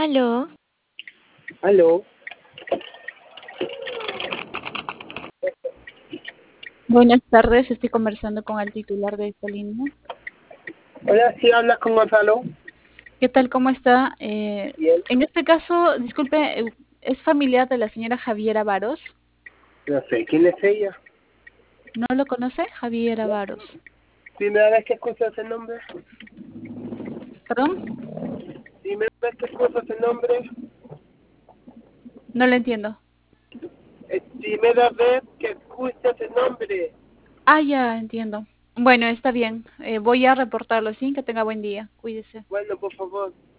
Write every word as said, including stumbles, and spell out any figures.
Aló, Aló, Buenas tardes, estoy conversando con el titular de esta línea. hola, sí hablas con Gonzalo. ¿Qué tal? ¿Cómo está? Eh, Bien, en este caso, disculpe, eh, ¿es familiar de la señora Javiera Varos? no sé, ¿quién es ella? ¿No lo conoce? Javiera Varos. Primera vez que escuchas el nombre. ¿Perdón? Primera vez que escuchas el nombre. No lo entiendo. Es primera vez que escuchas el nombre. Ah, ya, entiendo. Bueno, está bien. Eh, voy a reportarlo, ¿sí? Que tenga buen día. Cuídese. Bueno, por favor.